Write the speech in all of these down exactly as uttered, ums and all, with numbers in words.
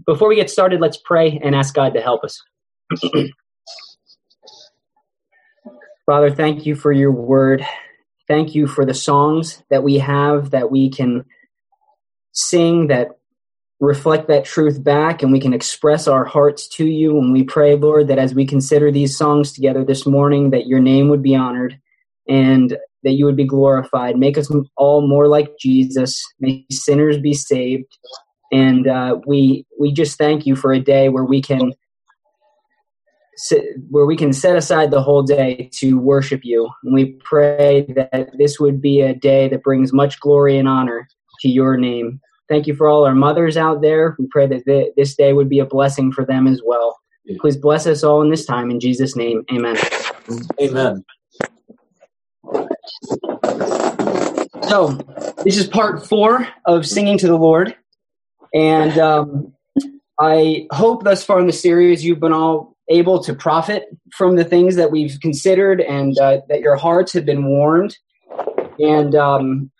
before we get started, let's pray and ask God to help us. Father, thank you for your word. Thank you for the songs that we have that we can sing that reflect that truth back, and we can express our hearts to you. And we pray, Lord, that as we consider these songs together this morning, that your name would be honored and that you would be glorified. Make us all more like Jesus. May sinners be saved. And uh, we we just thank you for a day where we can sit, where we can set aside the whole day to worship you. And we pray that this would be a day that brings much glory and honor to your name. Thank you for all our mothers out there. We pray that th- this day would be a blessing for them as well. Please bless us all in this time. In Jesus' name, amen. Amen. So, this is part four of Singing to the Lord. And um, I hope thus far in the series you've been all able to profit from the things that we've considered, and uh, that your hearts have been warmed. And um,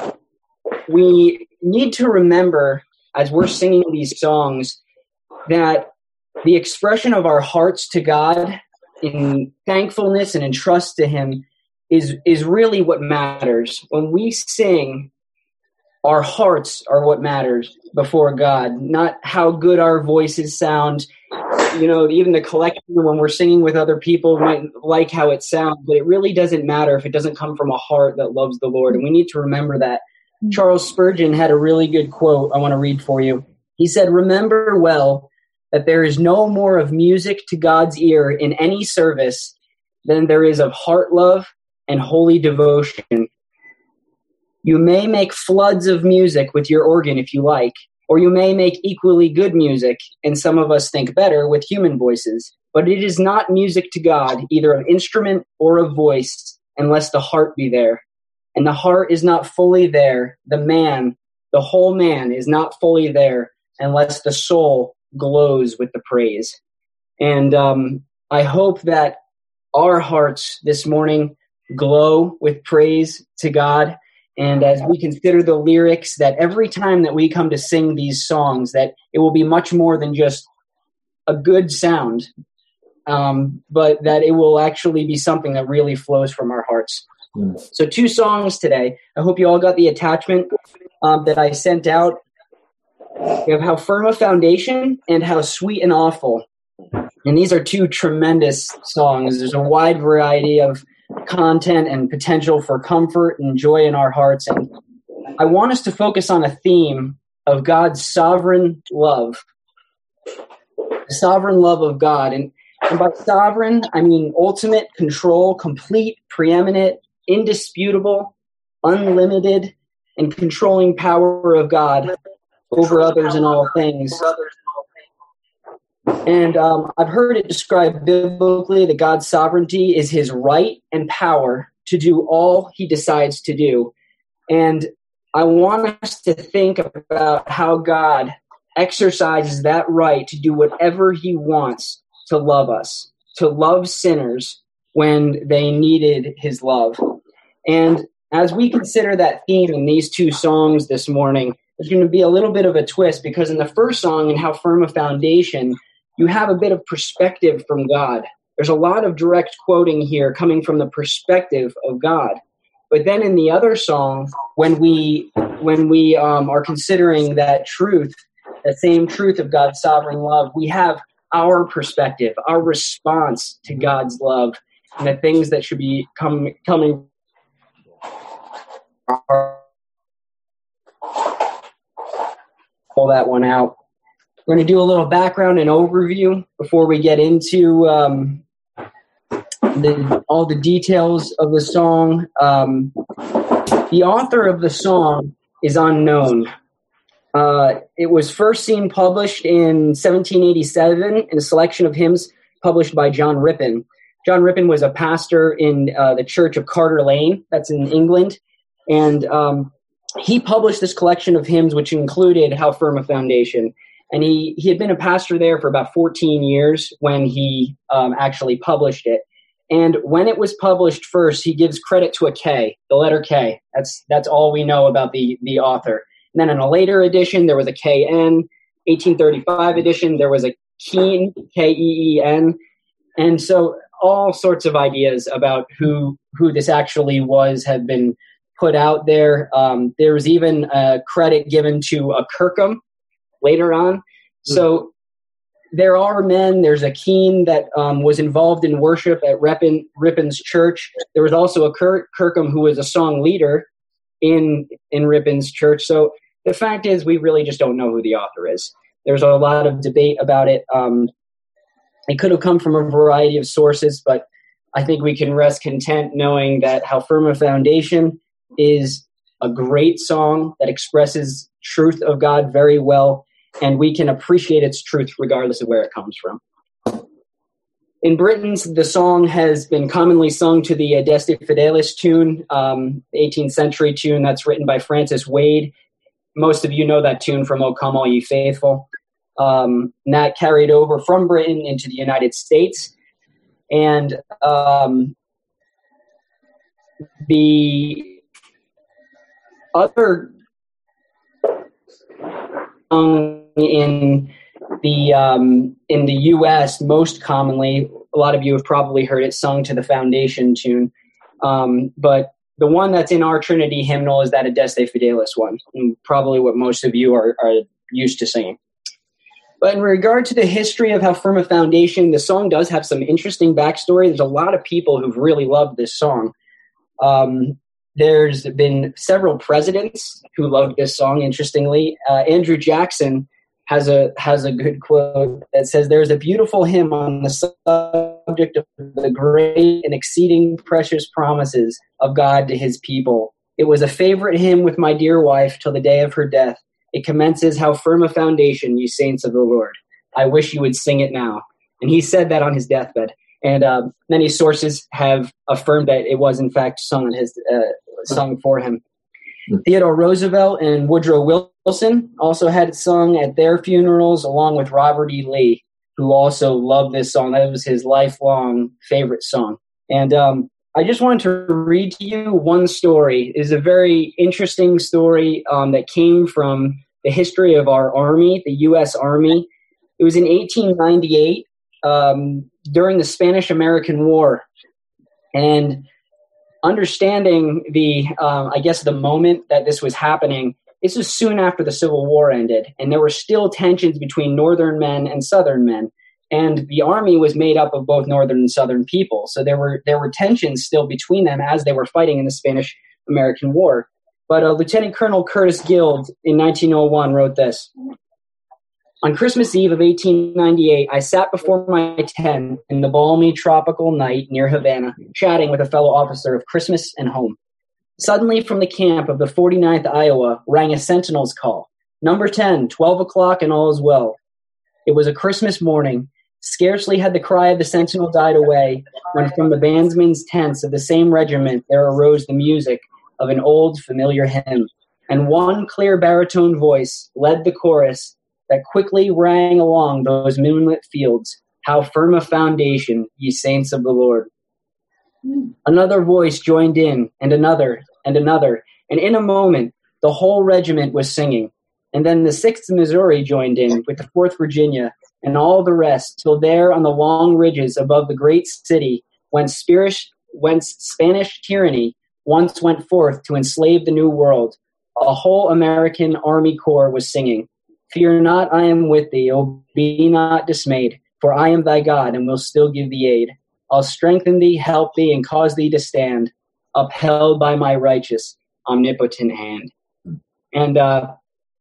we need to remember, as we're singing these songs, that the expression of our hearts to God in thankfulness and in trust to Him is is really what matters. When we sing, our hearts are what matters before God, not how good our voices sound. You know, even the collection, when we're singing with other people, might like how it sounds, but it really doesn't matter if it doesn't come from a heart that loves the Lord. And we need to remember that. Charles Spurgeon had a really good quote I want to read for you. He said, "Remember well that there is no more of music to God's ear in any service than there is of heart love and holy devotion. You may make floods of music with your organ if you like, or you may make equally good music, and some of us think better, with human voices. But it is not music to God, either of instrument or of voice, unless the heart be there. And the heart is not fully there. The man, the whole man, is not fully there unless the soul glows with the praise." And um, I hope that our hearts this morning glow with praise to God. And as we consider the lyrics, that every time that we come to sing these songs, that it will be much more than just a good sound, um, but that it will actually be something that really flows from our hearts. Mm. So two songs today. I hope you all got the attachment um, that I sent out. We have How Firm a Foundation and How Sweet and Awful. And these are two tremendous songs. There's a wide variety of content and potential for comfort and joy in our hearts. And I want us to focus on a theme of God's sovereign love. The sovereign love of God. And, and by sovereign, I mean ultimate control, complete, preeminent, indisputable, unlimited, and controlling power of God over others in all things. And um, I've heard it described biblically that God's sovereignty is his right and power to do all he decides to do. And I want us to think about how God exercises that right to do whatever he wants to love us, to love sinners when they needed his love. And as we consider that theme in these two songs this morning, there's going to be a little bit of a twist, because in the first song, in How Firm a Foundation, you have a bit of perspective from God. There's a lot of direct quoting here coming from the perspective of God. But then in the other song, when we when we um, are considering that truth, that same truth of God's sovereign love, we have our perspective, our response to God's love, and the things that should be com- coming. Pull that one out. We're going to do a little background and overview before we get into um, the, all the details of the song. Um, the author of the song is unknown. Uh, it was first seen published in seventeen eighty-seven in a selection of hymns published by John Rippon. John Rippon was a pastor in uh, the Church of Carter Lane, that's in England, and um, he published this collection of hymns, which included How Firm a Foundation. And he, he had been a pastor there for about fourteen years when he um, actually published it. And when it was published first, he gives credit to a K, the letter K. That's that's all we know about the, the author. And then in a later edition, there was a K N, eighteen thirty-five edition, there was a Keen, K E E N. And so all sorts of ideas about who who this actually was have been put out there. Um, there was even a credit given to a Kirkham later on. Mm-hmm. So there are men. There's a Keen that um, was involved in worship at Ripon, Ripon's church. There was also a Kirk, Kirkham who was a song leader in in Ripon's church. So the fact is, we really just don't know who the author is. There's a lot of debate about it. Um, it could have come from a variety of sources, but I think we can rest content knowing that How Firm a Foundation is a great song that expresses truth of God very well, and we can appreciate its truth regardless of where it comes from. In Britain, the song has been commonly sung to the Adeste Fidelis tune, um, eighteenth century tune that's written by Francis Wade. Most of you know that tune from O Come All Ye Faithful. Um, and that carried over from Britain into the United States. And um, the other song in the um, in the U S most commonly, a lot of you have probably heard it sung to the Foundation tune. Um, but the one that's in our Trinity hymnal is that Adeste Fidelis one, and probably what most of you are, are used to singing. But in regard to the history of How Firm a Foundation, the song does have some interesting backstory. There's a lot of people who've really loved this song. Um, there's been several presidents who loved this song, interestingly. Uh, Andrew Jackson has a has a good quote that says, "There's a beautiful hymn on the subject of the great and exceeding precious promises of God to his people. It was a favorite hymn with my dear wife till the day of her death. It commences, how firm a foundation, you saints of the Lord. I wish you would sing it now." And he said that on his deathbed. And uh, many sources have affirmed that it was, in fact, sung, his, uh, sung for him. Theodore Roosevelt and Woodrow Wilson also had it sung at their funerals, along with Robert E. Lee, who also loved this song. That was his lifelong favorite song. And um, I just wanted to read to you one story. It is a very interesting story um, that came from the history of our Army, the U S Army. It was in eighteen ninety-eight um, during the Spanish-American War. And understanding the, um, I guess, the moment that this was happening, this was soon after the Civil War ended, and there were still tensions between Northern men and Southern men. And the Army was made up of both Northern and Southern people. So there were there were tensions still between them as they were fighting in the Spanish-American War. But uh, Lieutenant Colonel Curtis Guild in nineteen oh one wrote this. "On Christmas Eve of eighteen ninety-eight, I sat before my tent in the balmy tropical night near Havana, chatting with a fellow officer of Christmas and home. Suddenly from the camp of the forty-ninth Iowa rang a sentinel's call. Number ten, twelve o'clock and all is well. It was a Christmas morning. Scarcely had the cry of the sentinel died away when from the bandsmen's tents of the same regiment there arose the music of an old familiar hymn, and one clear baritone voice led the chorus that quickly rang along those moonlit fields, how firm a foundation, ye saints of the Lord. Another voice joined in, and another, and another, and in a moment the whole regiment was singing. And then the sixth Missouri joined in with the fourth Virginia, and all the rest, till there on the long ridges above the great city, whence Spanish, whence Spanish tyranny once went forth to enslave the New World, a whole American Army Corps was singing, Fear not, I am with thee, O be not dismayed, for I am thy God, and will still give thee aid. I'll strengthen thee, help thee, and cause thee to stand, upheld by my righteous, omnipotent hand." And uh,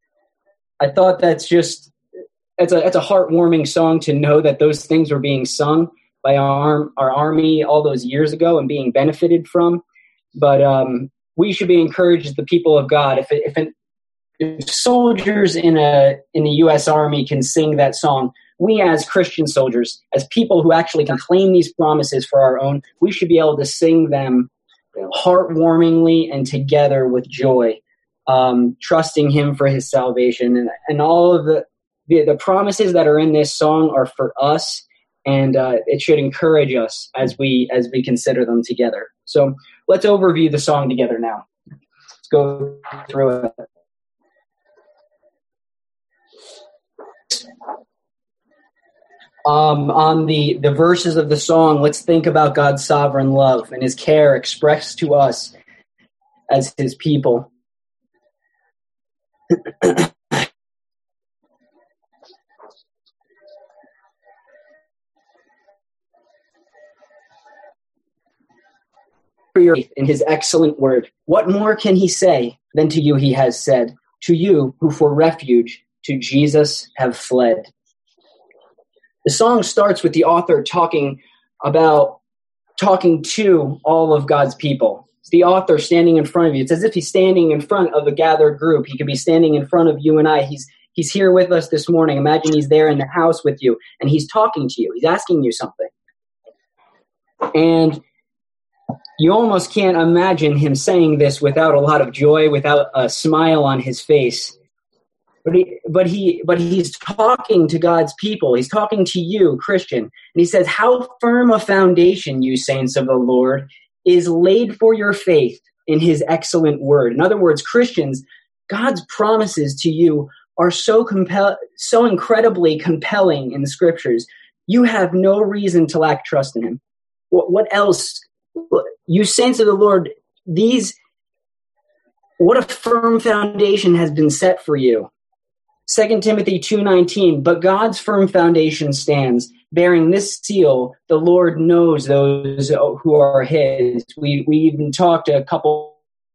I thought that's just, it's a, it's a heartwarming song to know that those things were being sung by our, our Army all those years ago and being benefited from. But um, we should be encouraged as the people of God. If, if, an, if soldiers in a in the U S Army can sing that song, we as Christian soldiers, as people who actually can claim these promises for our own, we should be able to sing them heartwarmingly and together with joy, um, trusting Him for His salvation. And, and all of the, the, the promises that are in this song are for us, and uh, it should encourage us as we as we consider them together. So let's overview the song together now. Let's go through it. Um, on the, the verses of the song, let's think about God's sovereign love and his care expressed to us as his people. For your faith in his excellent word. What more can he say than to you he has said, to you who for refuge to Jesus have fled? The song starts with the author talking about talking to all of God's people. It's the author standing in front of you. It's as if he's standing in front of a gathered group. He could be standing in front of you and I. He's he's here with us this morning. Imagine he's there in the house with you, and he's talking to you. He's asking you something. And you almost can't imagine him saying this without a lot of joy, without a smile on his face. But he, but he, but he's talking to God's people. He's talking to you, Christian. And he says, how firm a foundation, you saints of the Lord, is laid for your faith in his excellent word. In other words, Christians, God's promises to you are so compel, so incredibly compelling in the scriptures. You have no reason to lack trust in him. What, what else? You saints of the Lord, these, what a firm foundation has been set for you. Second Timothy two nineteen, but God's firm foundation stands, bearing this seal, the Lord knows those who are his. We we even talked a couple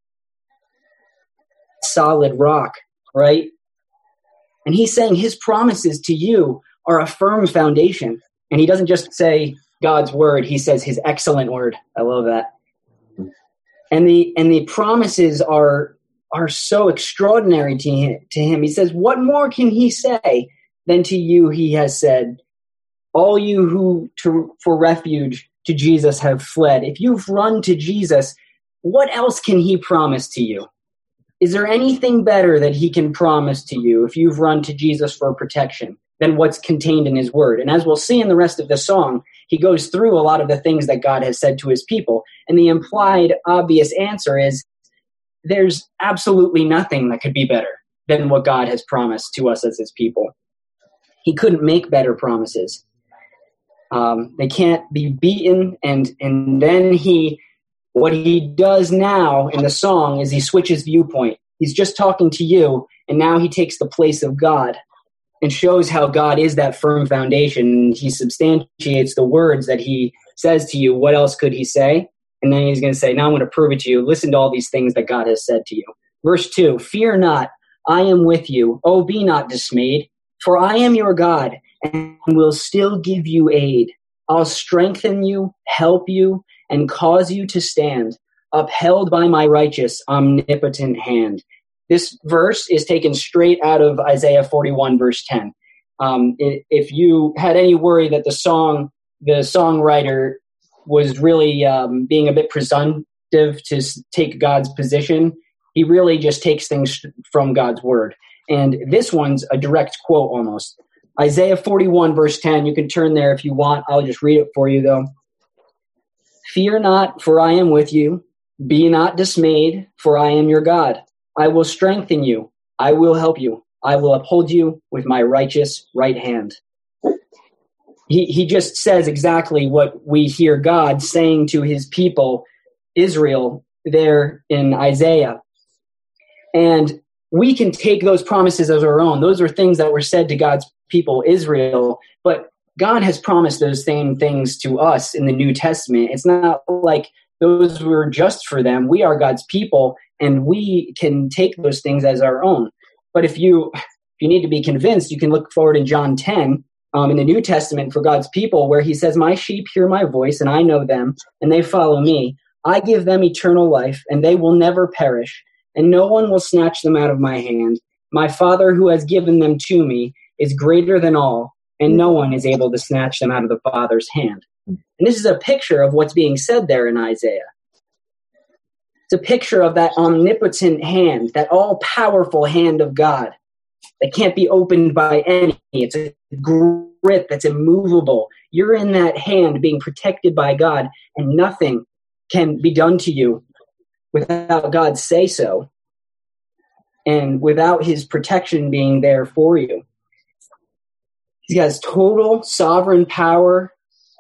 solid rock, right? And he's saying his promises to you are a firm foundation. And he doesn't just say God's word, he says his excellent word. I love that. And the and the promises are are so extraordinary to him, to him. He says, what more can he say than to you he has said? All you who to, for refuge to Jesus have fled. If you've run to Jesus, what else can he promise to you? Is there anything better that he can promise to you if you've run to Jesus for protection than what's contained in his word? And as we'll see in the rest of the song, he goes through a lot of the things that God has said to his people. And the implied obvious answer is, there's absolutely nothing that could be better than what God has promised to us as his people. He couldn't make better promises. Um, they can't be beaten. And, and then he, what he does now in the song is he switches viewpoint. He's just talking to you, and now he takes the place of God and shows how God is that firm foundation. He substantiates the words that he says to you. What else could he say? And then he's going to say, now I'm going to prove it to you. Listen to all these things that God has said to you. Verse two, fear not, I am with you. Oh, be not dismayed, for I am your God and will still give you aid. I'll strengthen you, help you, and cause you to stand, upheld by my righteous, omnipotent hand. This verse is taken straight out of Isaiah forty-one, verse ten. Um, if you had any worry that the song, the songwriter was really um, being a bit presumptive to take God's position, he really just takes things from God's word. And this one's a direct quote almost. Isaiah forty-one, verse ten, you can turn there if you want. I'll just read it for you, though. Fear not, for I am with you. Be not dismayed, for I am your God. I will strengthen you. I will help you. I will uphold you with my righteous right hand. He he just says exactly what we hear God saying to his people, Israel, there in Isaiah. And we can take those promises as our own. Those are things that were said to God's people, Israel. But God has promised those same things to us in the New Testament. It's not like those were just for them. We are God's people, and we can take those things as our own. But if you if you need to be convinced, you can look forward in John ten, um, in the New Testament for God's people, where he says, my sheep hear my voice, and I know them, and they follow me. I give them eternal life, and they will never perish, and no one will snatch them out of my hand. My Father who has given them to me is greater than all, and no one is able to snatch them out of the Father's hand. And this is a picture of what's being said there in Isaiah. It's a picture of that omnipotent hand, that all-powerful hand of God that can't be opened by any. It's a grip that's immovable. You're in that hand being protected by God, and nothing can be done to you without God say so, and without his protection being there for you. He has total sovereign power,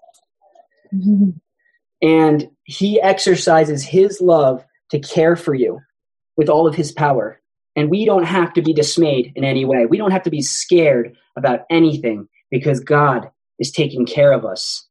and he exercises his love to care for you with all of his power. And we don't have to be dismayed in any way. We don't have to be scared about anything because God is taking care of us.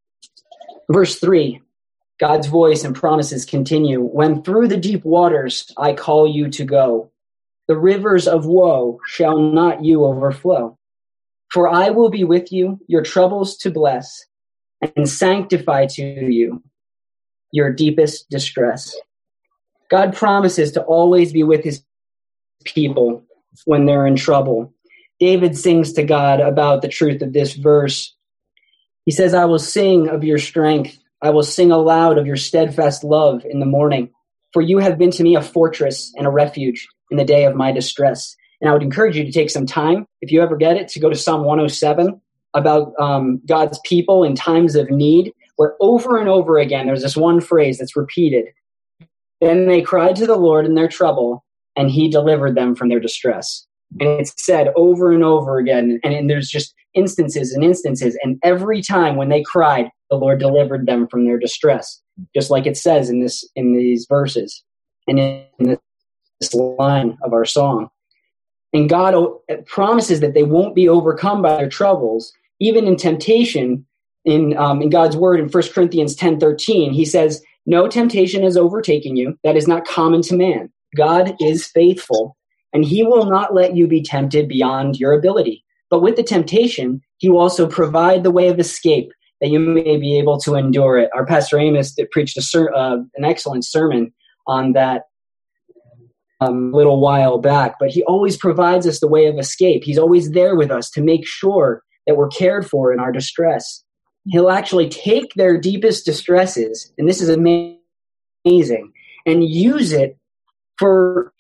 Verse three, God's voice and promises continue. When through the deep waters I call you to go, the rivers of woe shall not you overflow. For I will be with you, your troubles to bless, and sanctify to you your deepest distress. God promises to always be with his people when they're in trouble. David sings to God about the truth of this verse. He says, I will sing of your strength. I will sing aloud of your steadfast love in the morning. For you have been to me a fortress and a refuge in the day of my distress. And I would encourage you to take some time, if you ever get it, to go to Psalm one oh seven about um, God's people in times of need, where over and over again, there's this one phrase that's repeated. Then they cried to the Lord in their trouble, and he delivered them from their distress. And it's said over and over again, and, and there's just instances and instances, and every time when they cried, the Lord delivered them from their distress, just like it says in this in these verses and in this line of our song. And God promises that they won't be overcome by their troubles, even in temptation. In um, in God's word in First Corinthians ten thirteen, he says, no temptation has overtaken you that is not common to man. God is faithful, and he will not let you be tempted beyond your ability. But with the temptation, he will also provide the way of escape that you may be able to endure it. Our Pastor Amos that preached a ser- uh, an excellent sermon on that um, a little while back. But he always provides us the way of escape. He's always there with us to make sure that we're cared for in our distress. He'll actually take their deepest distresses, and this is amazing, and use it for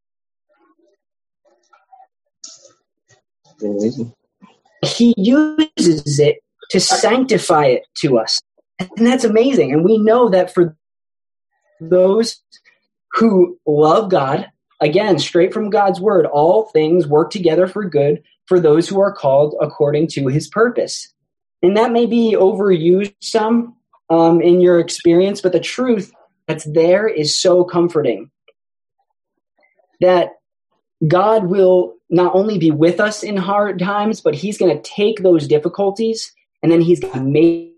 amazing. He uses it to sanctify it to us. And that's amazing. And we know that for those who love God, again, straight from God's word, all things work together for good for those who are called according to his purpose. And that may be overused some um, in your experience, but the truth that's there is so comforting that God will not only be with us in hard times, but he's going to take those difficulties and then he's going to make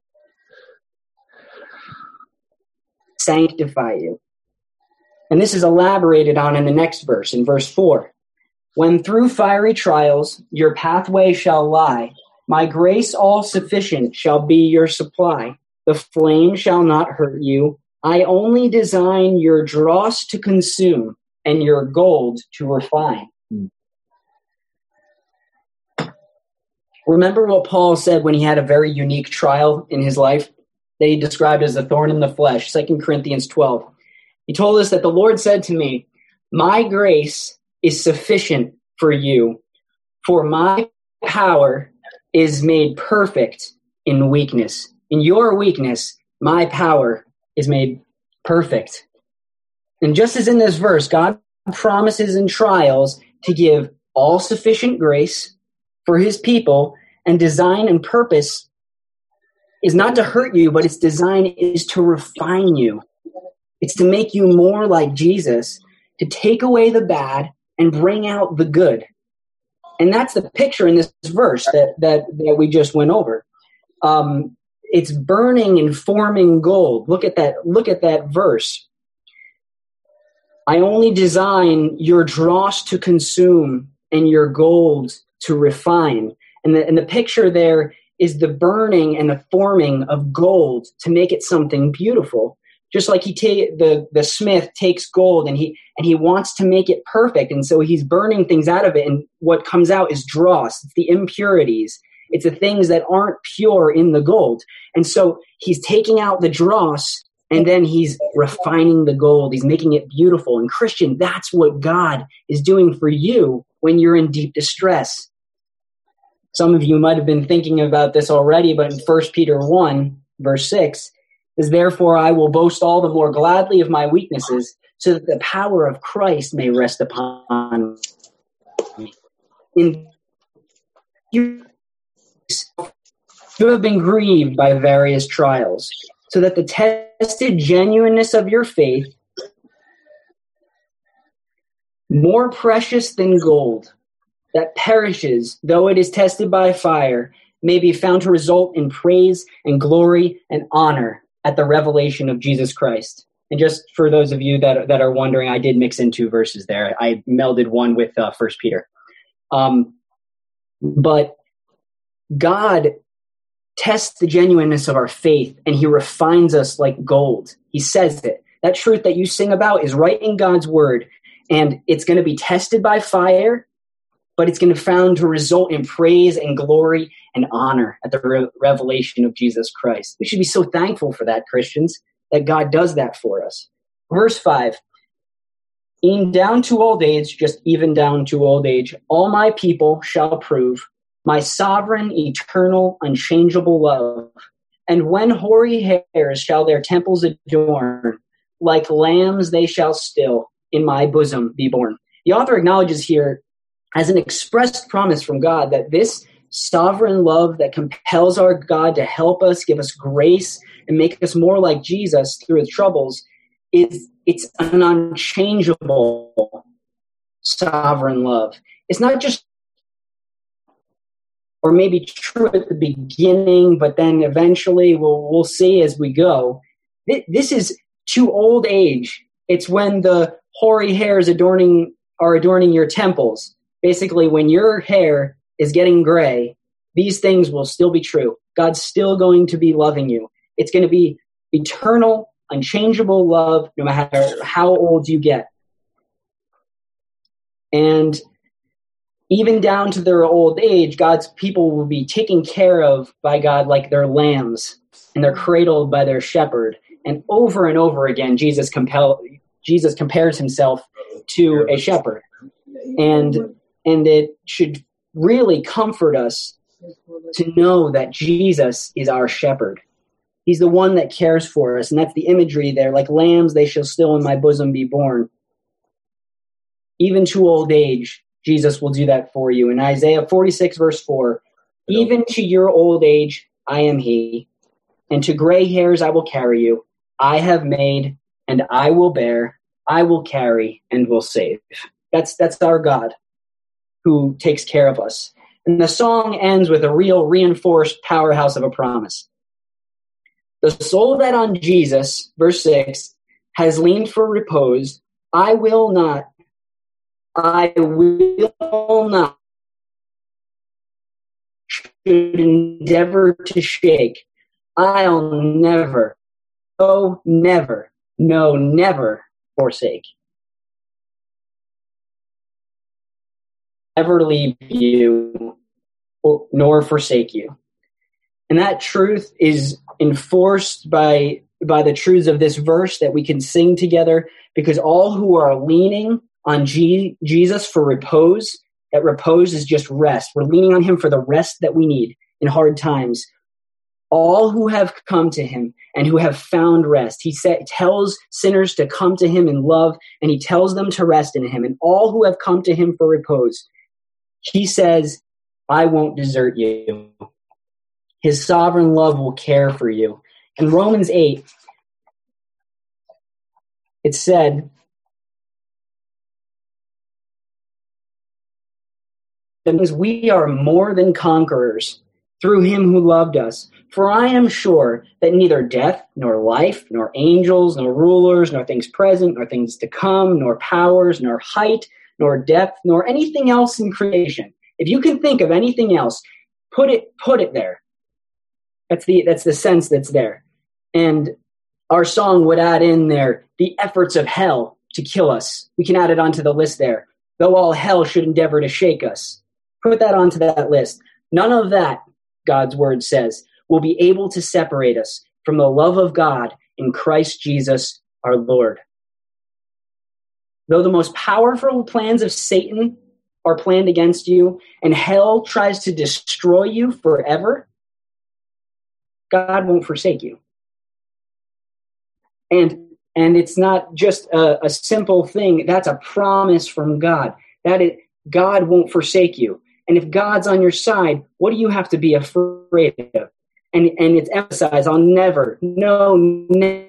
sanctify you. And this is elaborated on in the next verse, in verse four. When through fiery trials your pathway shall lie, my grace all sufficient shall be your supply. The flame shall not hurt you. I only design your dross to consume and your gold to refine. Hmm. Remember what Paul said when he had a very unique trial in his life that he described as a thorn in the flesh, Second Corinthians twelve. He told us that the Lord said to me, my grace is sufficient for you, for my power is made perfect in weakness. In your weakness, my power is made perfect. And just as in this verse, God promises in trials to give all sufficient grace for his people, and design and purpose is not to hurt you, but its design is to refine you. It's to make you more like Jesus, to take away the bad and bring out the good. And that's the picture in this verse that that, that we just went over. Um, it's burning and forming gold. Look at that. Look at that verse. I only design your dross to consume and your gold to refine. And the, and the picture there is the burning and the forming of gold to make it something beautiful. Just like he ta- the the smith takes gold and he and he wants to make it perfect, and so he's burning things out of it, and what comes out is dross. It's the impurities. It's the things that aren't pure in the gold, and so he's taking out the dross, and then he's refining the gold. He's making it beautiful. And Christian, that's what God is doing for you when you're in deep distress. Some of you might have been thinking about this already, but in First Peter one, verse six, is therefore I will boast all the more gladly of my weaknesses, so that the power of Christ may rest upon me. In You have been grieved by various trials, so that the tested genuineness of your faith, more precious than gold, that perishes, though it is tested by fire, may be found to result in praise and glory and honor at the revelation of Jesus Christ. And just for those of you that, that are wondering, I did mix in two verses there. I melded one with uh, First Peter. Um, but God tests the genuineness of our faith, and he refines us like gold. He says it. That truth that you sing about is right in God's word, and it's going to be tested by fire, but it's going to be found to result in praise and glory and honor at the re- revelation of Jesus Christ. We should be so thankful for that, Christians, that God does that for us. Verse five, even down to old age, just even down to old age, all my people shall prove my sovereign, eternal, unchangeable love. And when hoary hairs shall their temples adorn, like lambs they shall still in my bosom be born. The author acknowledges here as an expressed promise from God that this sovereign love that compels our God to help us, give us grace, and make us more like Jesus through his troubles, is it's an unchangeable sovereign love. It's not just, or maybe true at the beginning, but then eventually we'll we'll see as we go. This is to old age. It's when the hoary hairs adorning are adorning your temples. Basically, when your hair is getting gray, these things will still be true. God's still going to be loving you. It's going to be eternal, unchangeable love, no matter how old you get. And even down to their old age, God's people will be taken care of by God like they're lambs, and they're cradled by their shepherd. And over and over again, Jesus compel Jesus compares himself to a shepherd. And and it should really comfort us to know that Jesus is our shepherd. He's the one that cares for us. And that's the imagery there. Like lambs, they shall still in my bosom be born. Even to old age, Jesus will do that for you. In Isaiah forty-six, verse four, even to your old age, I am he, and to gray hairs I will carry you. I have made, and I will bear, I will carry, and will save. That's that's our God who takes care of us. And the song ends with a real reinforced powerhouse of a promise. The soul that on Jesus, verse six, has leaned for repose, I will not, I will not, should endeavor to shake. I'll never, oh, never, no, never forsake. Never leave you, nor forsake you. And that truth is enforced by, by the truths of this verse that we can sing together, because all who are leaning on G- Jesus for repose, that repose is just rest. We're leaning on him for the rest that we need in hard times. All who have come to him and who have found rest, he sa- tells sinners to come to him in love, and he tells them to rest in him. And all who have come to him for repose, he says, I won't desert you. His sovereign love will care for you. In Romans eight, it said, because we are more than conquerors through him who loved us. For I am sure that neither death, nor life, nor angels, nor rulers, nor things present, nor things to come, nor powers, nor height, nor depth, nor anything else in creation. If you can think of anything else, put it put it there. That's the that's the sense that's there. And our song would add in there the efforts of hell to kill us. We can add it onto the list there. Though all hell should endeavor to shake us. Put that onto that list. None of that, God's word says, will be able to separate us from the love of God in Christ Jesus our Lord. Though the most powerful plans of Satan are planned against you, and hell tries to destroy you forever, God won't forsake you. And and it's not just a, a simple thing. That's a promise from God. That it, God won't forsake you. And if God's on your side, what do you have to be afraid of? And, and it's emphasized, I'll never, no, never.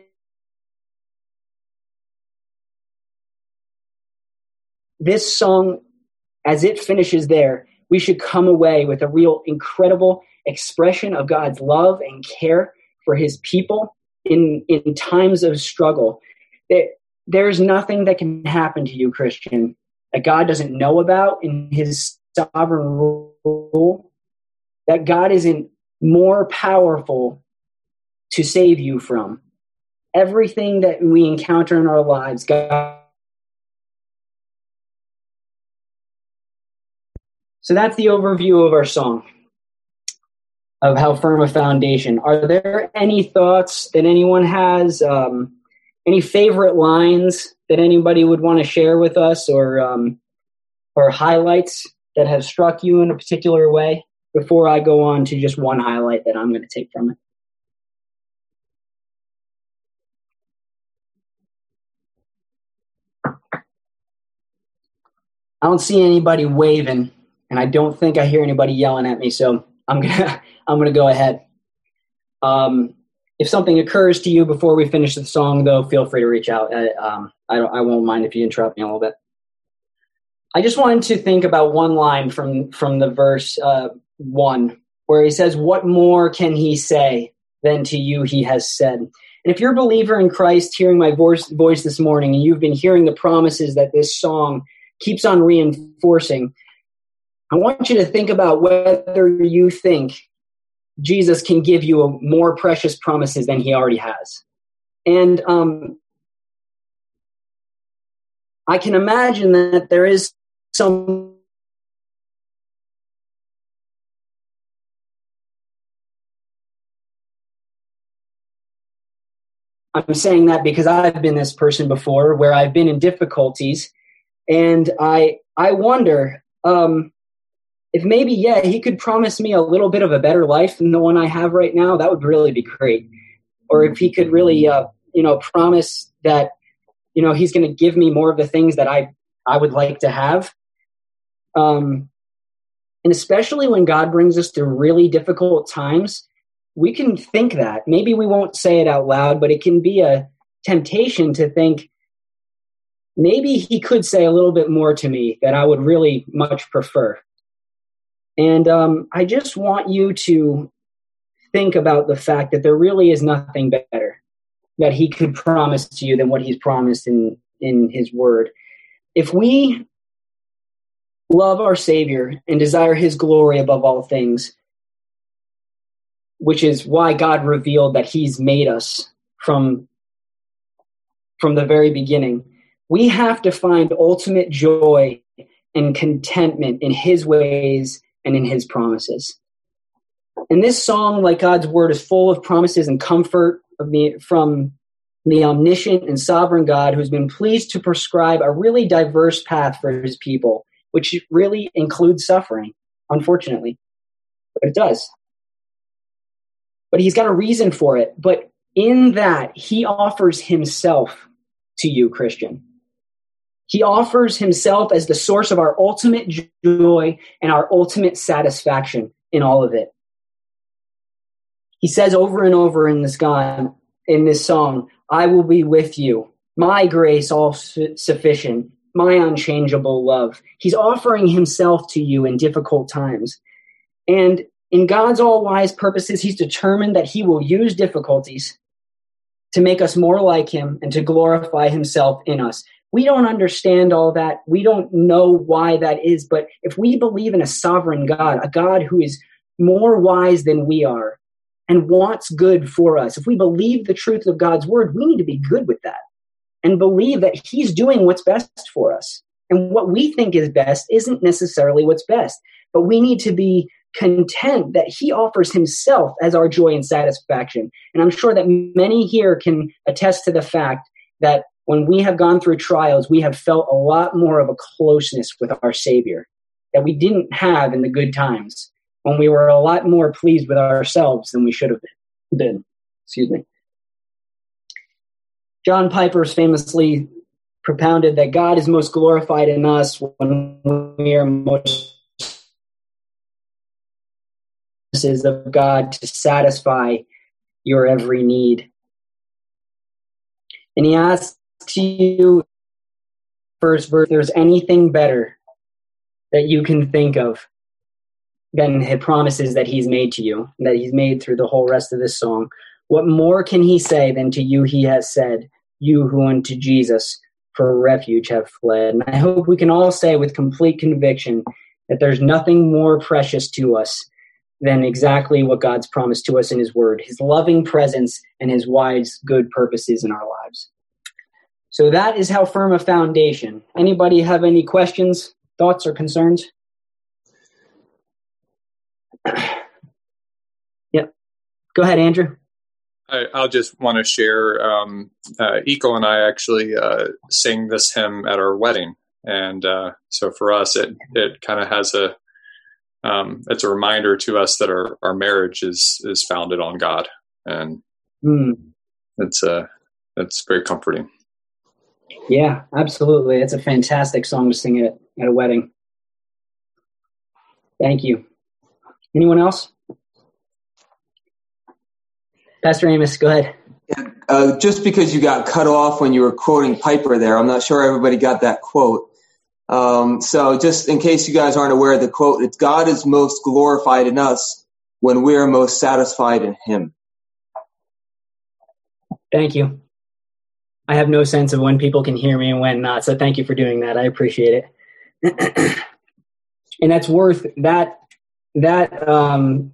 This song, as it finishes there, we should come away with a real incredible expression of God's love and care for his people in, in times of struggle. There, there's nothing that can happen to you, Christian, that God doesn't know about in his sovereign rule, that God isn't more powerful to save you from. Everything that we encounter in our lives, God. So that's the overview of our song, of How Firm a Foundation. Are there any thoughts that anyone has? Um, any favorite lines that anybody would want to share with us, or um, or highlights that have struck you in a particular way? Before I go on to just one highlight that I'm going to take from it. I don't see anybody waving, and I don't think I hear anybody yelling at me, so I'm gonna I'm gonna go ahead. Um, if something occurs to you before we finish the song, though, feel free to reach out. I, um, I don't I won't mind if you interrupt me a little bit. I just wanted to think about one line from from the verse uh, one, where he says, "What more can he say than to you he has said?" And if you're a believer in Christ, hearing my voice voice this morning, and you've been hearing the promises that this song keeps on reinforcing, I want you to think about whether you think Jesus can give you a more precious promises than he already has. And um, I can imagine that there is some I'm saying that because I've been this person before, where I've been in difficulties, and I I wonder um, if maybe, yeah, he could promise me a little bit of a better life than the one I have right now. That would really be great. Or if he could really, uh, you know, promise that, you know, he's going to give me more of the things that I, I would like to have. Um, and especially when God brings us through really difficult times, we can think that. Maybe we won't say it out loud, but it can be a temptation to think, maybe he could say a little bit more to me that I would really much prefer. And um, I just want you to think about the fact that there really is nothing better that he could promise to you than what he's promised in, in his word. If we love our Savior and desire his glory above all things, which is why God revealed that he's made us from, from the very beginning, we have to find ultimate joy and contentment in his ways and in his promises. And this song, like God's word, is full of promises and comfort of the, from the omniscient and sovereign God, who's been pleased to prescribe a really diverse path for his people, which really includes suffering, unfortunately. But it does. But he's got a reason for it. But in that, he offers himself to you, Christian. He offers himself as the source of our ultimate joy and our ultimate satisfaction in all of it. He says over and over in this God, in this song, I will be with you, my grace all su- sufficient, my unchangeable love. He's offering himself to you in difficult times. And in God's all-wise purposes, he's determined that he will use difficulties to make us more like him and to glorify himself in us. We don't understand all that. We don't know why that is. But if we believe in a sovereign God, a God who is more wise than we are and wants good for us, if we believe the truth of God's word, we need to be good with that and believe that he's doing what's best for us. And what we think is best isn't necessarily what's best. But we need to be content that he offers himself as our joy and satisfaction. And I'm sure that many here can attest to the fact that when we have gone through trials, we have felt a lot more of a closeness with our Savior that we didn't have in the good times, when we were a lot more pleased with ourselves than we should have been. Excuse me. John Piper's famously propounded that God is most glorified in us when we are most of God to satisfy your every need. And he asks you, first verse, if there's anything better that you can think of than the promises that he's made to you, that he's made through the whole rest of this song. What more can he say than to you he has said, you who unto Jesus for refuge have fled? And I hope we can all say with complete conviction that there's nothing more precious to us than exactly what God's promised to us in his word, his loving presence and his wise, good purposes in our lives. So that is how firm a foundation. Anybody have any questions, thoughts, or concerns? Yep. Go ahead, Andrew. I, I'll just want to share. Um, uh, Eco and I actually uh, sang this hymn at our wedding, and uh, so for us, it it kind of has a um, it's a reminder to us that our, our marriage is is founded on God, and mm. it's uh it's very comforting. Yeah, absolutely. It's a fantastic song to sing at, at a wedding. Thank you. Anyone else? Pastor Amos, go ahead. Yeah, uh, just because you got cut off when you were quoting Piper there, I'm not sure everybody got that quote. Um, so just in case you guys aren't aware of the quote, it's God is most glorified in us when we are most satisfied in him. Thank you. I have no sense of when people can hear me and when not, so thank you for doing that. I appreciate it. And that's worth that that um,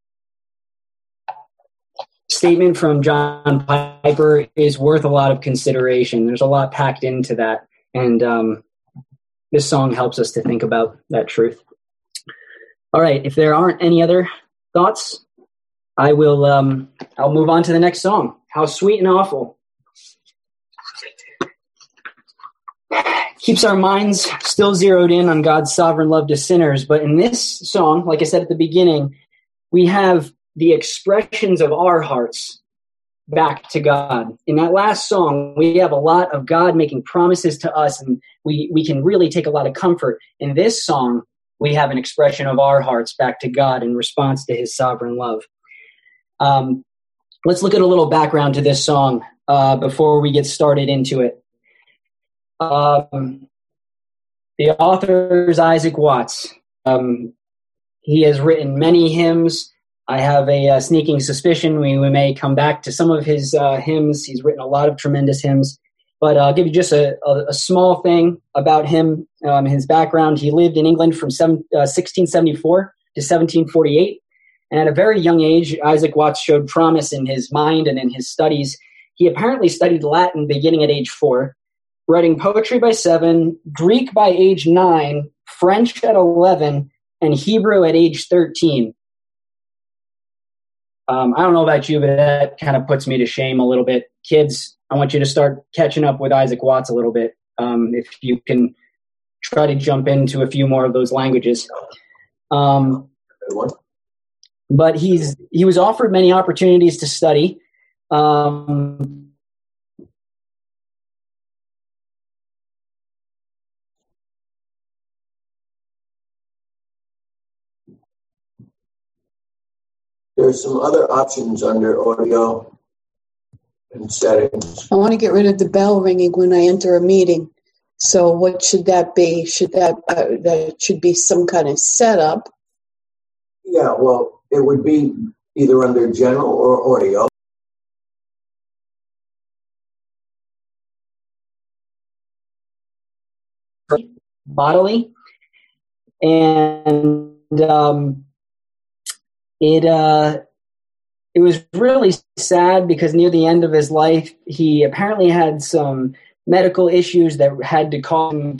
statement from John Piper is worth a lot of consideration. There's a lot packed into that, and um, this song helps us to think about that truth. All right, if there aren't any other thoughts, I will. Um, I'll move on to the next song. How Sweet and Awful. Keeps our minds still zeroed in on God's sovereign love to sinners. But in this song, like I said at the beginning, we have the expressions of our hearts back to God. In that last song, we have a lot of God making promises to us, and we, we can really take a lot of comfort. In this song, we have an expression of our hearts back to God in response to his sovereign love. Um, let's look at a little background to this song uh, before we get started into it. Um, the author is Isaac Watts. Um, he has written many hymns. I have a, a sneaking suspicion we, we may come back to some of his uh, hymns. He's written a lot of tremendous hymns. But uh, I'll give you just a, a, a small thing about him, um, his background. He lived in England from seven, uh, sixteen seventy-four to seventeen forty-eight. And at a very young age, Isaac Watts showed promise in his mind and in his studies. He apparently studied Latin beginning at age four. Writing poetry by seven, Greek by age nine, French at eleven, and Hebrew at age thirteen. Um, I don't know about you, but that kind of puts me to shame a little bit. Kids, I want you to start catching up with Isaac Watts a little bit. Um, if you can try to jump into a few more of those languages. Um, but he's he was offered many opportunities to study. Um, There's some other options under audio and settings. I want to get rid of the bell ringing when I enter a meeting. So what should that be? Should that uh, that should be some kind of setup? Yeah, well, it would be either under general or audio. Bodily, and um, it uh, it was really sad because near the end of his life, he apparently had some medical issues that had to cause him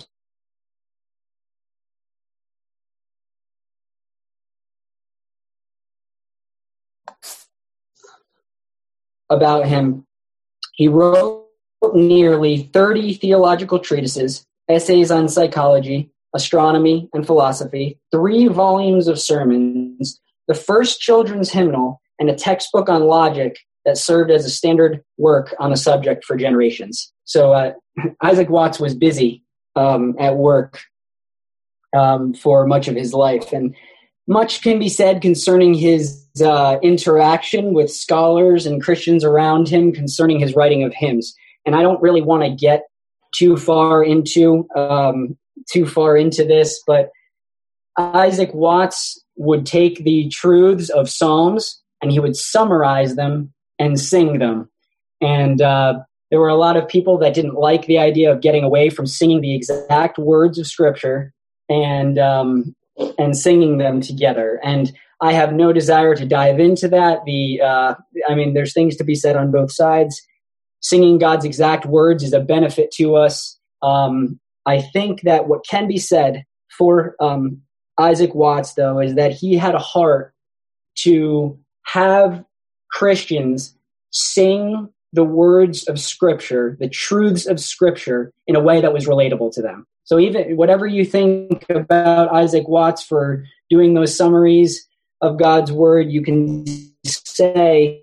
about him. He wrote nearly thirty theological treatises, essays on psychology, astronomy, and philosophy, three volumes of sermons, the first children's hymnal, and a textbook on logic that served as a standard work on the subject for generations. So uh, Isaac Watts was busy um, at work um, for much of his life. And much can be said concerning his uh, interaction with scholars and Christians around him concerning his writing of hymns. And I don't really want to get too far into um, too far into this, but Isaac Watts would take the truths of Psalms and he would summarize them and sing them. And uh, there were a lot of people that didn't like the idea of getting away from singing the exact words of Scripture and um, and singing them together. And I have no desire to dive into that. The uh, I mean, there's things to be said on both sides. Singing God's exact words is a benefit to us. Um, I think that what can be said for um, Isaac Watts, though, is that he had a heart to have Christians sing the words of Scripture, the truths of Scripture, in a way that was relatable to them. So even whatever you think about Isaac Watts for doing those summaries of God's Word, you can say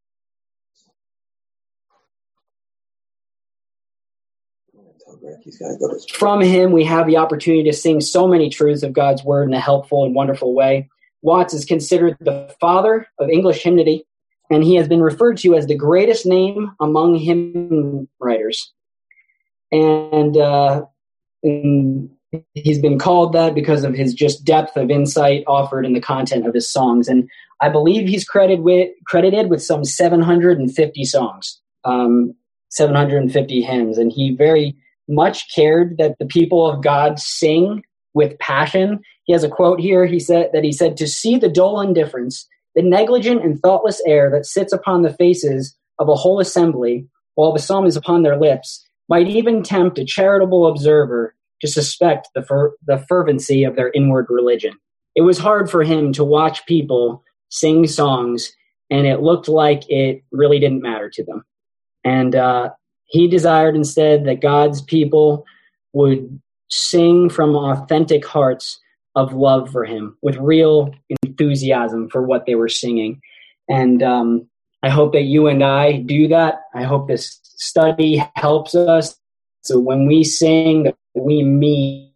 from him we have the opportunity to sing so many truths of God's Word in a helpful and wonderful way. Watts is considered the father of English hymnody, and he has been referred to as the greatest name among hymn writers. And, uh, and he's been called that because of his just depth of insight offered in the content of his songs. And I believe he's credited with, credited with some seven hundred fifty songs, um, seven hundred fifty hymns. And he very much cared that the people of God sing with passion. He has a quote here. He said that he said, "To see the dull indifference, the negligent and thoughtless air that sits upon the faces of a whole assembly, while the psalm is upon their lips, might even tempt a charitable observer to suspect the fer- the fervency of their inward religion." It was hard for him to watch people sing songs, and it looked like it really didn't matter to them. And uh, he desired instead that God's people would sing from authentic hearts of love for him, with real enthusiasm for what they were singing. And um, I hope that you and I do that. I hope this study helps us. So when we sing, that we mean,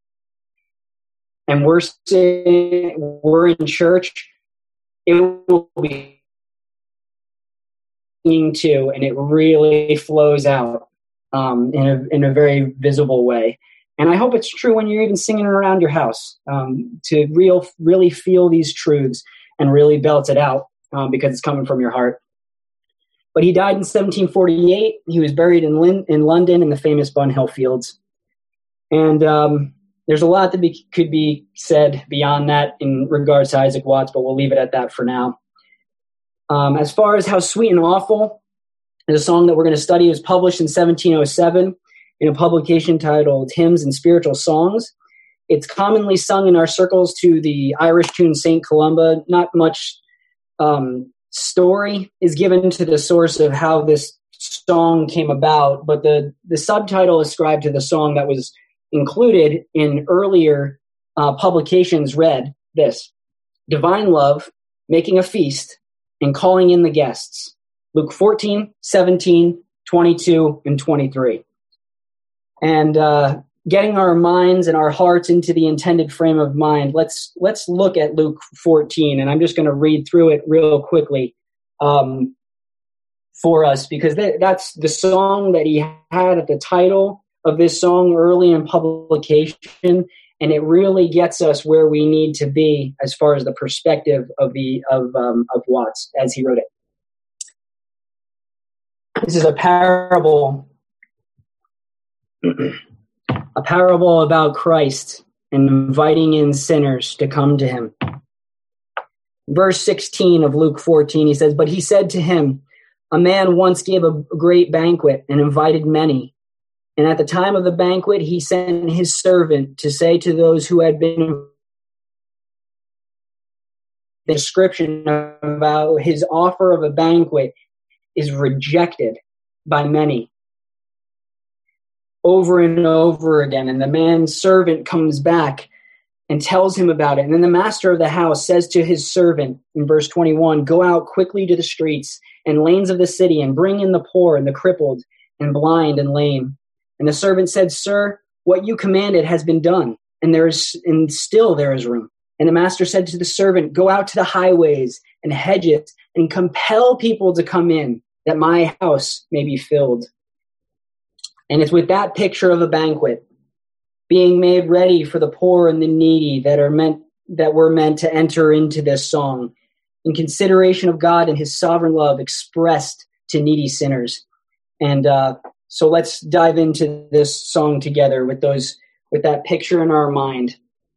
and we're sing, we're in church, it will be singing too, and it really flows out um, in a in a very visible way. And I hope it's true when you're even singing around your house, um, to real, really feel these truths and really belt it out um, because it's coming from your heart. But he died in seventeen forty-eight. He was buried in, Lin- in London in the famous Bunhill Fields. And um, there's a lot that be- could be said beyond that in regards to Isaac Watts, but we'll leave it at that for now. Um, as far as How Sweet and Awful, the song that we're going to study was published in seventeen oh seven. In a publication titled Hymns and Spiritual Songs. It's commonly sung in our circles to the Irish tune Saint Columba. Not much um, story is given to the source of how this song came about, but the, the subtitle ascribed to the song that was included in earlier uh, publications read this: Divine Love, Making a Feast, and Calling in the Guests. Luke fourteen, seventeen, twenty-two, and twenty-three. And uh, getting our minds and our hearts into the intended frame of mind, let's let's look at Luke fourteen, and I'm just going to read through it real quickly um, for us, because th- that's the song that he had at the title of this song early in publication, and it really gets us where we need to be as far as the perspective of the of um, of Watts as he wrote it. This is a parable. A parable about Christ and inviting in sinners to come to him. Verse sixteen of Luke fourteen, he says, "But he said to him, a man once gave a great banquet and invited many. And at the time of the banquet, he sent his servant to say to those who had been the description about his offer of a banquet is rejected by many. Over and over again. And the man's servant comes back and tells him about it. And then the master of the house says to his servant in verse twenty-one, go out quickly to the streets and lanes of the city and bring in the poor and the crippled and blind and lame. And the servant said, Sir, what you commanded has been done, and there is, and still there is room. And the master said to the servant, go out to the highways and hedges and compel people to come in, that my house may be filled. And it's with that picture of a banquet being made ready for the poor and the needy that are meant that we're meant to enter into this song in consideration of God and his sovereign love expressed to needy sinners. And uh, so let's dive into this song together with those with that picture in our mind.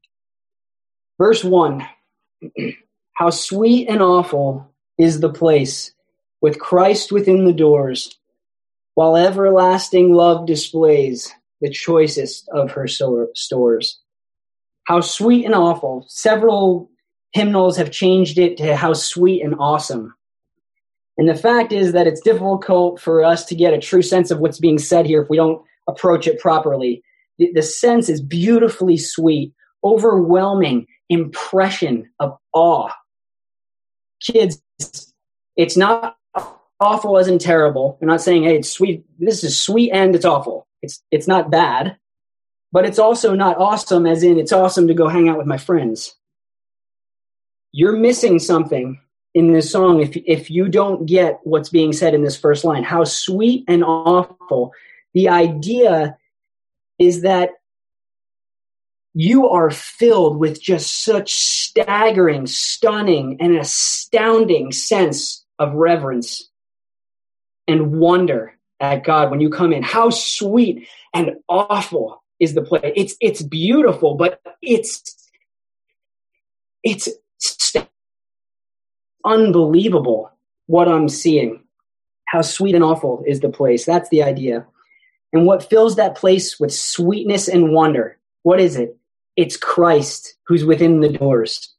Verse one, how sweet and awful is the place with Christ within the doors, while everlasting love displays the choicest of her stores. How sweet and awful. Several hymnals have changed it to how sweet and awesome. And the fact is that it's difficult for us to get a true sense of what's being said here if we don't approach it properly. The, the sense is beautifully sweet, overwhelming impression of awe. Kids, it's not awful as in terrible. I'm not saying, hey, it's sweet. This is sweet and it's awful. It's it's not bad, but it's also not awesome as in it's awesome to go hang out with my friends. You're missing something in this song if if you don't get what's being said in this first line. How sweet and awful. The idea is that you are filled with just such staggering, stunning, and astounding sense of reverence and wonder at God when you come in. How sweet and awful is the place. It's it's beautiful, but it's it's st- unbelievable what I'm seeing. How sweet and awful is the place. That's the idea. And what fills that place with sweetness and wonder, what is it? It's Christ who's within the doors.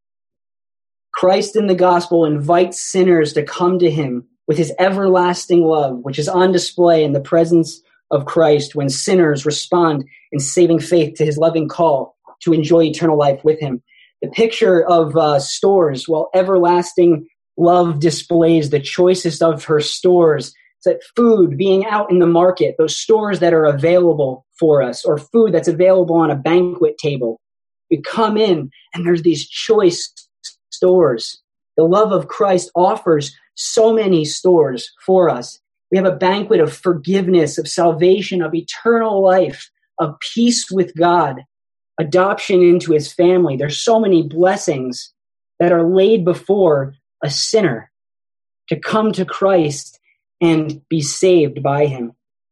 Christ in the gospel invites sinners to come to him with his everlasting love, which is on display in the presence of Christ when sinners respond in saving faith to his loving call to enjoy eternal life with him. The picture of uh, stores, well, everlasting love displays the choicest of her stores. It's that food being out in the market, those stores that are available for us, or food that's available on a banquet table. We come in and there's these choice stores. The love of Christ offers so many stores for us. We have a banquet of forgiveness, of salvation, of eternal life, of peace with God, adoption into his family. There's so many blessings that are laid before a sinner to come to Christ and be saved by him.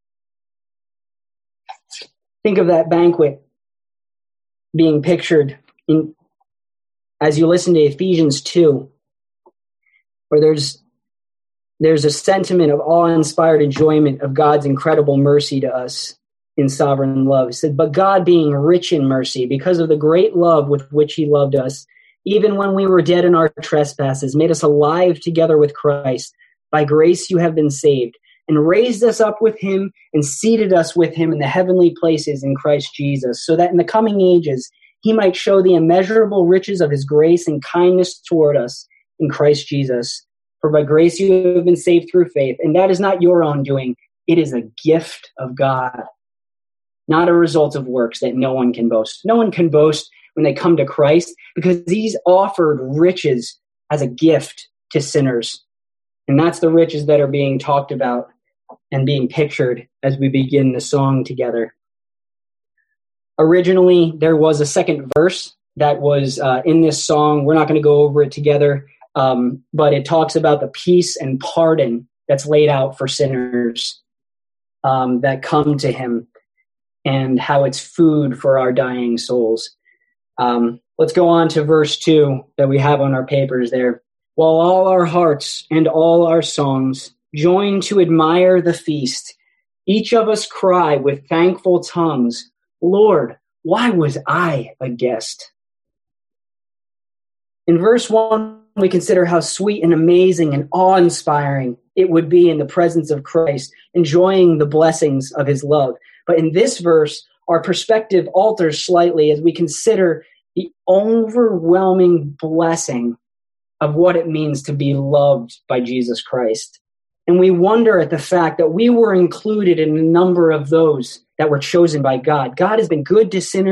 Think of that banquet being pictured in, as you listen to Ephesians two, where there's there's a sentiment of awe-inspired enjoyment of God's incredible mercy to us in sovereign love. It said, but God being rich in mercy, because of the great love with which he loved us, even when we were dead in our trespasses, made us alive together with Christ. By grace you have been saved, and raised us up with him and seated us with him in the heavenly places in Christ Jesus, so that in the coming ages he might show the immeasurable riches of his grace and kindness toward us in Christ Jesus. For by grace you have been saved through faith, and that is not your own doing. It is a gift of God, not a result of works that no one can boast. No one can boast when they come to Christ because he's offered riches as a gift to sinners. And that's the riches that are being talked about and being pictured as we begin the song together. Originally, there was a second verse that was uh, in this song. We're not going to go over it together, um, but it talks about the peace and pardon that's laid out for sinners um, that come to him and how it's food for our dying souls. Um, let's go on to verse two that we have on our papers there. While all our hearts and all our songs join to admire the feast, each of us cry with thankful tongues, Lord, why was I a guest? In verse one, we consider how sweet and amazing and awe-inspiring it would be in the presence of Christ, enjoying the blessings of his love. But in this verse, our perspective alters slightly as we consider the overwhelming blessing of what it means to be loved by Jesus Christ. And we wonder at the fact that we were included in a number of those that were chosen by God. God has been good to sinners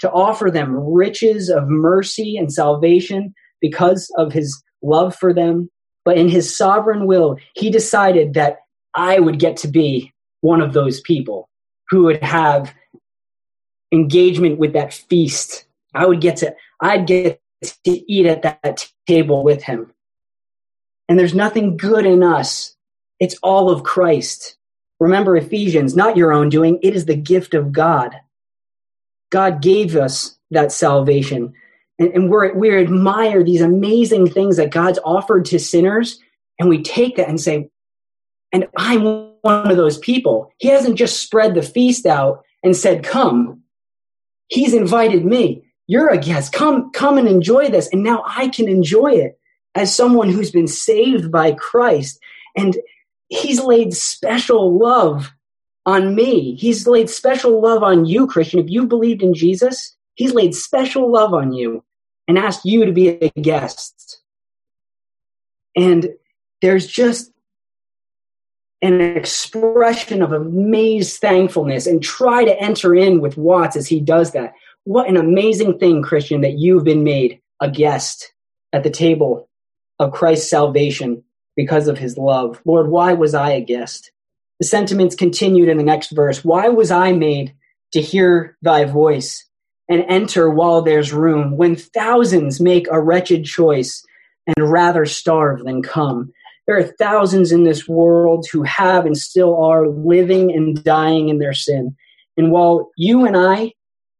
to offer them riches of mercy and salvation because of his love for them. But in his sovereign will, he decided that I would get to be one of those people who would have engagement with that feast. I would get to, I'd get to eat at that table with him. And there's nothing good in us. It's all of Christ. Remember Ephesians, not your own doing. It is the gift of God. God gave us that salvation. And, and we're, we admire these amazing things that God's offered to sinners. And we take that and say, and I'm one of those people. He hasn't just spread the feast out and said, come. He's invited me. You're a guest. Come, come and enjoy this. And now I can enjoy it as someone who's been saved by Christ. And he's laid special love on me. He's laid special love on you, Christian. If you believed in Jesus, he's laid special love on you and asked you to be a guest. And there's just an expression of amazed thankfulness, and try to enter in with Watts as he does that. What an amazing thing, Christian, that you've been made a guest at the table of Christ's salvation because of his love. Lord, why was I a guest? The sentiments continued in the next verse. Why was I made to hear thy voice and enter while there's room, when thousands make a wretched choice and rather starve than come? There are thousands in this world who have and still are living and dying in their sin. And while you and I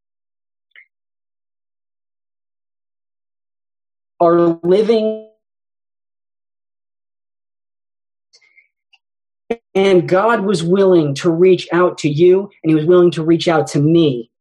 are living, and God was willing to reach out to you, and he was willing to reach out to me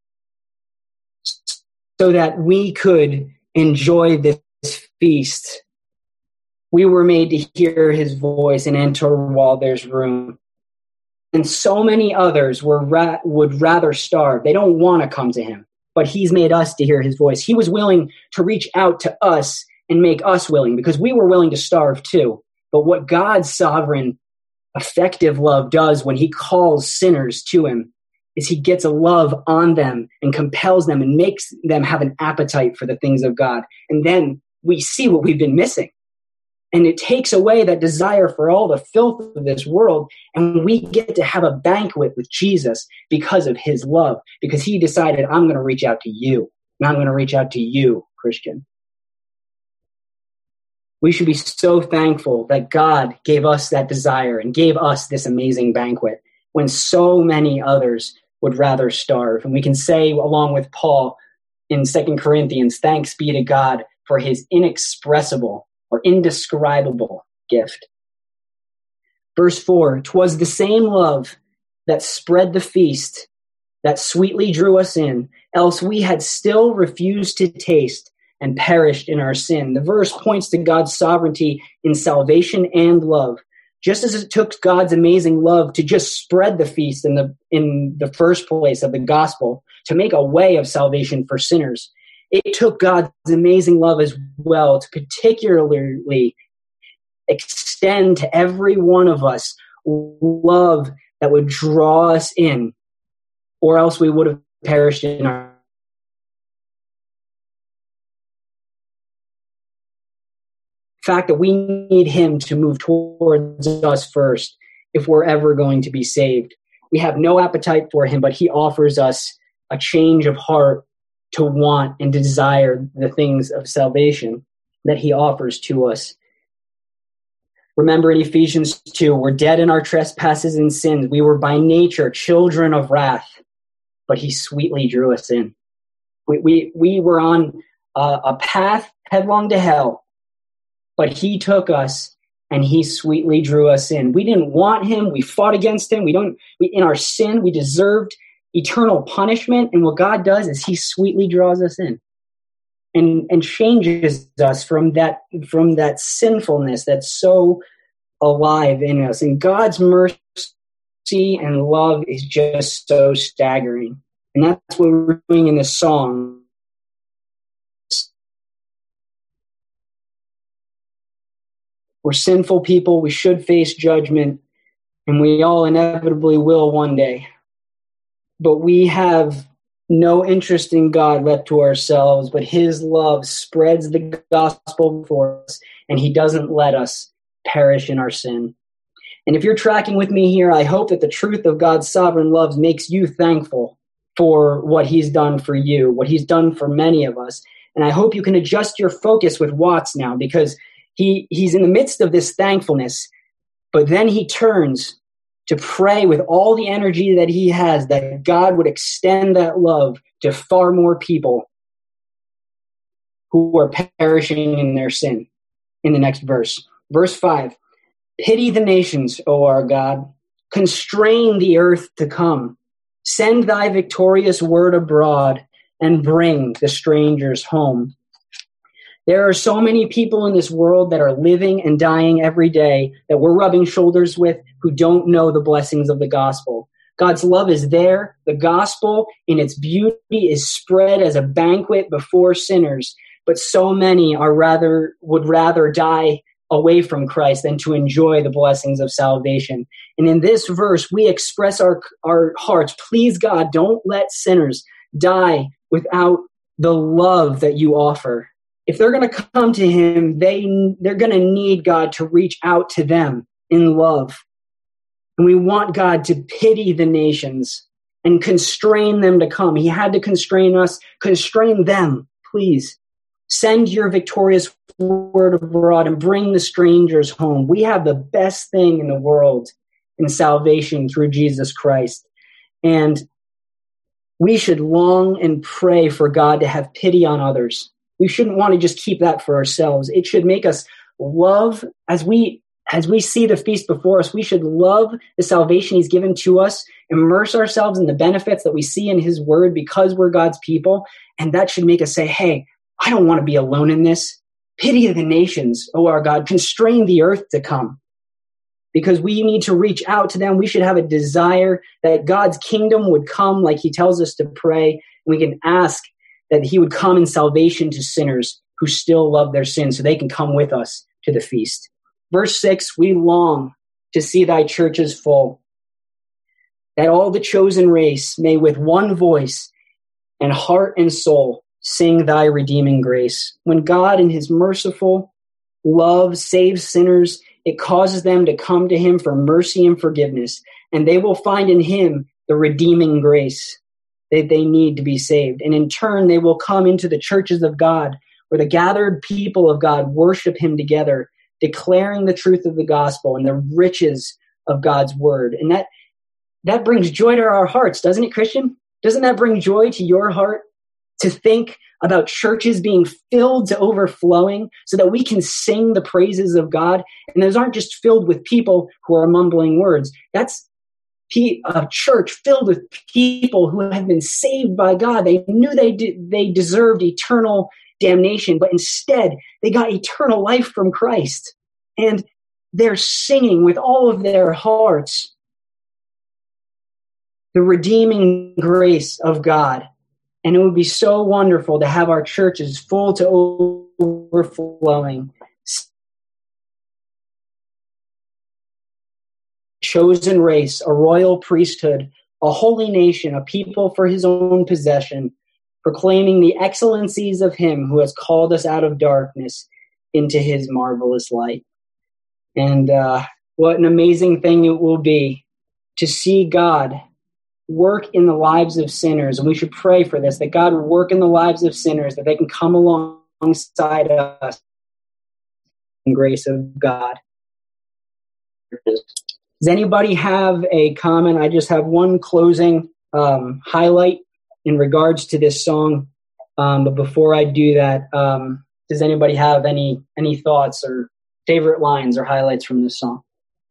so that we could enjoy this feast. We were made to hear his voice and enter while there's room. And so many others were ra- would rather starve. They don't want to come to him, but he's made us to hear his voice. He was willing to reach out to us and make us willing, because we were willing to starve too. But what God's sovereign, effective love does when he calls sinners to him is he gets a love on them and compels them and makes them have an appetite for the things of God. And then we see what we've been missing. And it takes away that desire for all the filth of this world. And we get to have a banquet with Jesus because of his love, because he decided, I'm going to reach out to you. And I'm going to reach out to you, Christian. We should be so thankful that God gave us that desire and gave us this amazing banquet when so many others would rather starve. And we can say, along with Paul in Second Corinthians, thanks be to God for his inexpressible or indescribable gift. Verse four, 'twas the same love that spread the feast, that sweetly drew us in, else we had still refused to taste and perished in our sin. The verse points to God's sovereignty in salvation and love. Just as it took God's amazing love to just spread the feast in the in the first place of the gospel, to make a way of salvation for sinners, it took God's amazing love as well to particularly extend to every one of us love that would draw us in, or else we would have perished in our fact that we need him to move towards us first if we're ever going to be saved. We have no appetite for him, but he offers us a change of heart to want and desire the things of salvation that he offers to us. Remember in Ephesians two, we're dead in our trespasses and sins. We were by nature children of wrath, but he sweetly drew us in. We we, we were on a, a path headlong to hell, but he took us and he sweetly drew us in. We didn't want him. We fought against him. We don't. We, in our sin, we deserved eternal punishment. And what God does is he sweetly draws us in and, and changes us from that, from that sinfulness that's so alive in us. And God's mercy and love is just so staggering. And that's what we're doing in this song. We're sinful people. We should face judgment, and we all inevitably will one day. But we have no interest in God left to ourselves, but his love spreads the gospel before us, and he doesn't let us perish in our sin. And if you're tracking with me here, I hope that the truth of God's sovereign love makes you thankful for what he's done for you, what he's done for many of us. And I hope you can adjust your focus with Watts now, because he, he's in the midst of this thankfulness, but then he turns to pray with all the energy that he has that God would extend that love to far more people who are perishing in their sin. In the next verse, verse five, pity the nations, O our God, constrain the earth to come, send thy victorious word abroad, and bring the strangers home. There are so many people in this world that are living and dying every day that we're rubbing shoulders with who don't know the blessings of the gospel. God's love is there. The gospel in its beauty is spread as a banquet before sinners, but so many are rather would rather die away from Christ than to enjoy the blessings of salvation. And in this verse, we express our, our hearts, please God, don't let sinners die without the love that you offer. If they're going to come to him, they, they're going to need God to reach out to them in love. And we want God to pity the nations and constrain them to come. He had to constrain us. Constrain them, please. Send your victorious word abroad and bring the strangers home. We have the best thing in the world in salvation through Jesus Christ. And we should long and pray for God to have pity on others. We shouldn't want to just keep that for ourselves. It should make us love, as we as we see the feast before us, we should love the salvation he's given to us, immerse ourselves in the benefits that we see in his word because we're God's people, and that should make us say, hey, I don't want to be alone in this. Pity the nations, O our God, constrain the earth to come. Because we need to reach out to them. We should have a desire that God's kingdom would come like he tells us to pray. And we can ask that he would come in salvation to sinners who still love their sin so they can come with us to the feast. Verse six, we long to see thy churches full, that all the chosen race may with one voice and heart and soul sing thy redeeming grace. When God in his merciful love saves sinners, it causes them to come to him for mercy and forgiveness, and they will find in him the redeeming grace that they need to be saved. And in turn, they will come into the churches of God, where the gathered people of God worship him together, declaring the truth of the gospel and the riches of God's word. And that that brings joy to our hearts, doesn't it, Christian? Doesn't that bring joy to your heart to think about churches being filled to overflowing so that we can sing the praises of God? And those aren't just filled with people who are mumbling words. That's a church filled with people who have been saved by God. They knew they did, they deserved eternal damnation, but instead they got eternal life from Christ. And they're singing with all of their hearts the redeeming grace of God. And it would be so wonderful to have our churches full to overflowing. Chosen race, a royal priesthood, a holy nation, a people for his own possession, proclaiming the excellencies of him who has called us out of darkness into his marvelous light. And uh, what an amazing thing it will be to see God work in the lives of sinners. And we should pray for this, that God will work in the lives of sinners, that they can come alongside us in grace of God. Does anybody have a comment? I just have one closing um, highlight in regards to this song. Um, but before I do that, um, does anybody have any any thoughts or favorite lines or highlights from this song?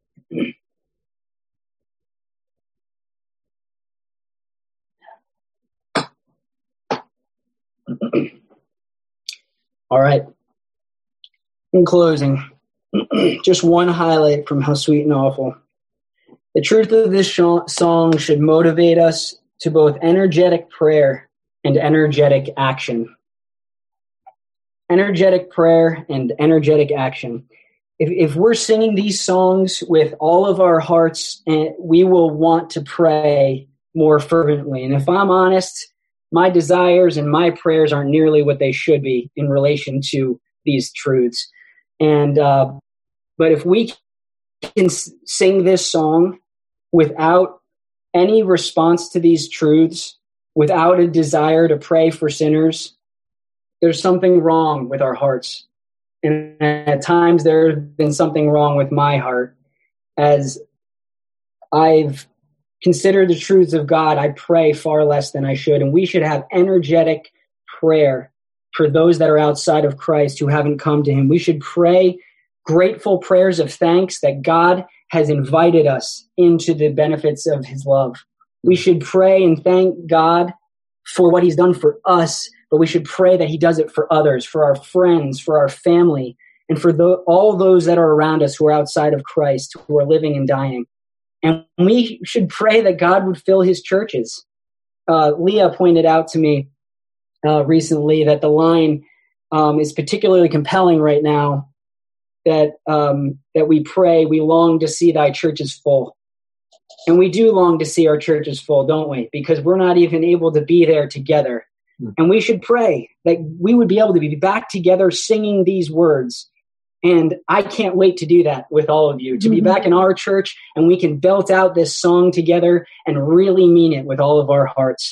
All right. In closing, just one highlight from How Sweet and Awful. The truth of this sh- song should motivate us to both energetic prayer and energetic action. Energetic prayer and energetic action. If, if we're singing these songs with all of our hearts, and we will want to pray more fervently. And if I'm honest, my desires and my prayers aren't nearly what they should be in relation to these truths. And uh, but if we can sing this song without any response to these truths, without a desire to pray for sinners, there's something wrong with our hearts. And at times there's been something wrong with my heart. As I've considered the truths of God, I pray far less than I should. And we should have energetic prayer for those that are outside of Christ who haven't come to him. We should pray grateful prayers of thanks that God has invited us into the benefits of his love. We should pray and thank God for what he's done for us, but we should pray that he does it for others, for our friends, for our family, and for the, all those that are around us who are outside of Christ, who are living and dying. And we should pray that God would fill his churches. Uh, Leah pointed out to me uh, recently that the line um, is particularly compelling right now, that um, that we pray, we long to see thy churches full. And we do long to see our churches full, don't we? Because we're not even able to be there together. Mm. And we should pray that we would be able to be back together singing these words. And I can't wait to do that with all of you, to mm-hmm. be back in our church and we can belt out this song together and really mean it with all of our hearts.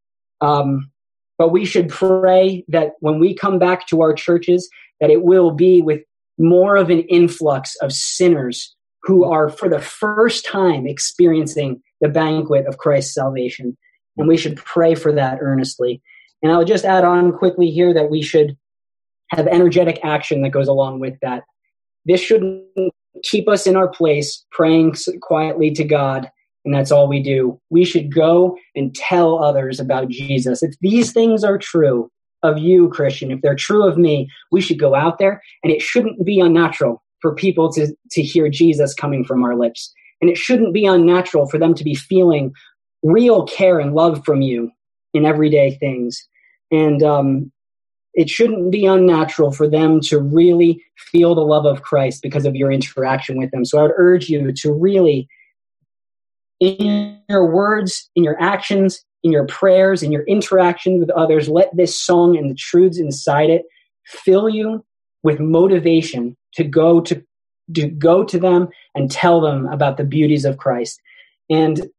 Um, but we should pray that when we come back to our churches, that it will be with more of an influx of sinners who are for the first time experiencing the banquet of Christ's salvation. And we should pray for that earnestly. And I'll just add on quickly here that we should have energetic action that goes along with that. This shouldn't keep us in our place praying quietly to God, and that's all we do. We should go and tell others about Jesus. If these things are true of you, Christian, if they're true of me, we should go out there, and it shouldn't be unnatural for people to, to hear Jesus coming from our lips. And it shouldn't be unnatural for them to be feeling real care and love from you in everyday things. And um, it shouldn't be unnatural for them to really feel the love of Christ because of your interaction with them. So I would urge you to really, in your words, in your actions, in your prayers, in your interactions with others, let this song and the truths inside it fill you with motivation to go to, to go to them and tell them about the beauties of Christ. And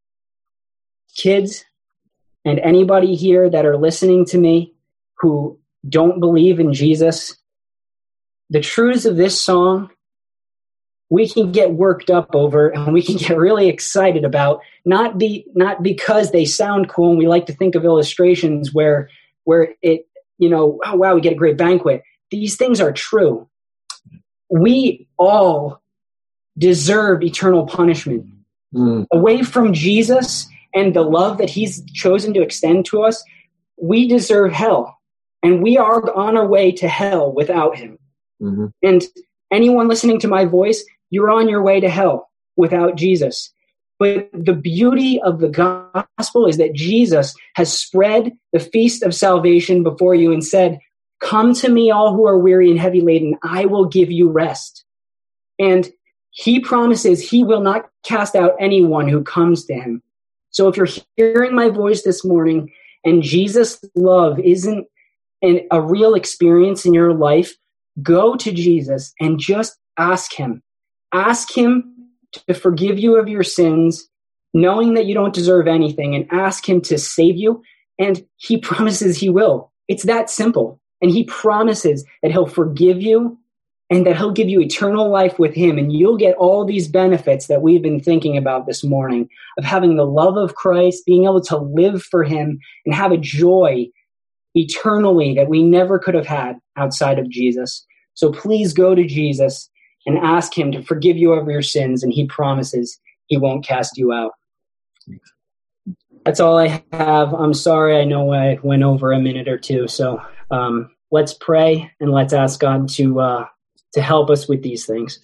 kids and anybody here that are listening to me who don't believe in Jesus, the truths of this song, we can get worked up over and we can get really excited about, not be not because they sound cool and we like to think of illustrations where where it, you know, oh wow, we get a great banquet. These things are true. We all deserve eternal punishment. Mm. Away from Jesus and the love that he's chosen to extend to us, we deserve hell. And we are on our way to hell without him. Mm-hmm. And anyone listening to my voice, you're on your way to hell without Jesus. But the beauty of the gospel is that Jesus has spread the feast of salvation before you and said, come to me, all who are weary and heavy laden, I will give you rest. And he promises he will not cast out anyone who comes to him. So if you're hearing my voice this morning and Jesus' love isn't an, a real experience in your life, go to Jesus and just ask him. Ask him to forgive you of your sins, knowing that you don't deserve anything, and ask him to save you. And he promises he will. It's that simple. And he promises that he'll forgive you and that he'll give you eternal life with him. And you'll get all these benefits that we've been thinking about this morning of having the love of Christ, being able to live for him and have a joy eternally that we never could have had outside of Jesus. So please go to Jesus and ask him to forgive you of your sins. And he promises he won't cast you out. That's all I have. I'm sorry. I know I went over a minute or two. So um, let's pray and let's ask God to uh, to help us with these things.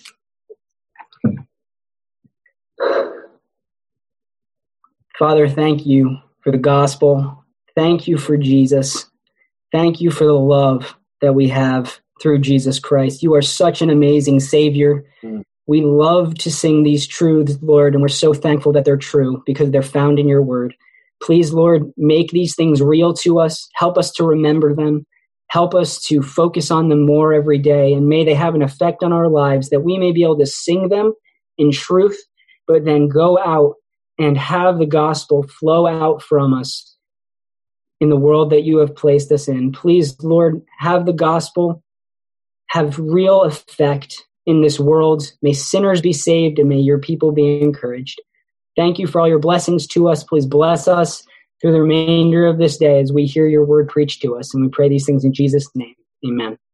Father, thank you for the gospel. Thank you for Jesus. Thank you for the love that we have through Jesus Christ. You are such an amazing Savior. Mm. We love to sing these truths, Lord, and we're so thankful that they're true because they're found in your word. Please, Lord, make these things real to us. Help us to remember them. Help us to focus on them more every day, and may they have an effect on our lives that we may be able to sing them in truth, but then go out and have the gospel flow out from us in the world that you have placed us in. Please, Lord, have the gospel have real effect in this world. May sinners be saved, and may your people be encouraged. Thank you for all your blessings to us. Please bless us through the remainder of this day as we hear your word preached to us. And we pray these things in Jesus' name. Amen.